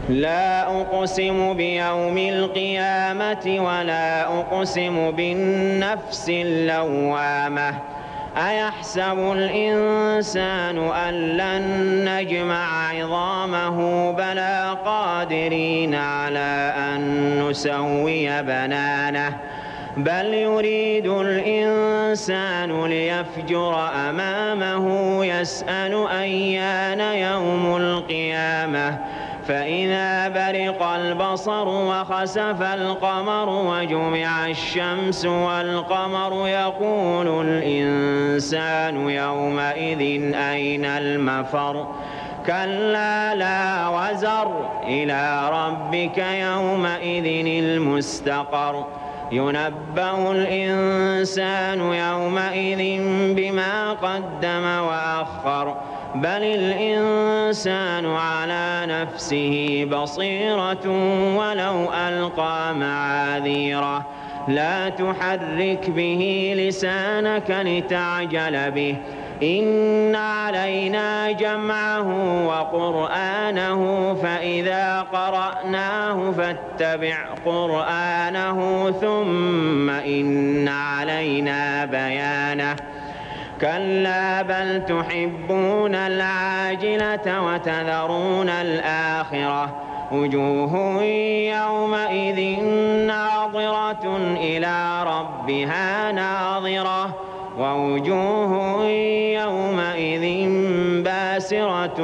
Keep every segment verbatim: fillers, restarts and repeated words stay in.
لا أقسم بيوم القيامة ولا أقسم بالنفس اللوامة أيحسب الإنسان أن لن نجمع عظامه بلى قادرين على أن نسوي بنانه بل يريد الإنسان ليفجر أمامه يسأل أيان يوم القيامة فإذا برق البصر وخسف القمر وجمع الشمس والقمر يقول الإنسان يومئذ أين المفر كلا لا وزر إلى ربك يومئذ المستقر ينبأ الإنسان يومئذ بما قدم وأخر بل الإنسان على نفسه بصيرة ولو ألقى معاذيره لا تحرك به لسانك لتعجل به إن علينا جمعه وقرآنه فإذا قرأناه فاتبع قرآنه ثم إن علينا بيانه كلا بل تحبون العاجلة وتذرون الآخرة وجوه يومئذ ناظرة إلى ربها ناظرة ووجوه يومئذ باسرة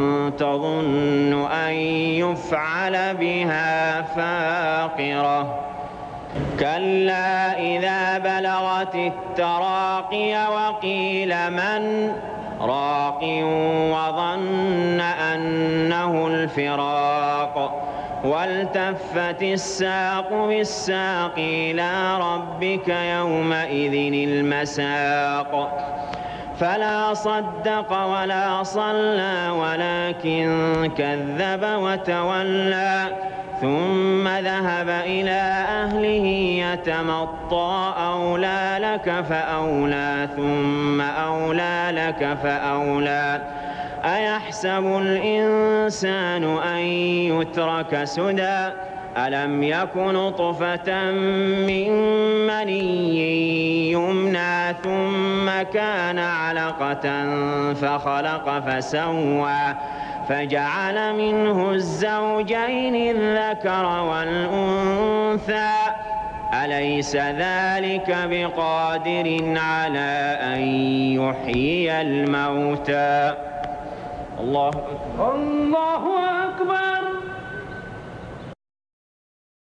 تظن أن يفعل بها فاقرة كلا إذا بلغت التراقي وقيل من راق وظن أنه الفراق والتفت الساق بالساق إلى ربك يومئذ المساق فلا صدق ولا صلى ولكن كذب وتولى ثم ذهب إلى أهله يتمطى أولى لك فأولى ثم أولى لك فأولى أيحسب الإنسان أن يترك سدى ألم يك نطفة من مني يمنى ثم كان علقة فخلق فسوى فجعل منه الزوجين الذكر والأنثى أليس ذلك بقادر على أن يحيي الموتى الله أكبر الله أكبر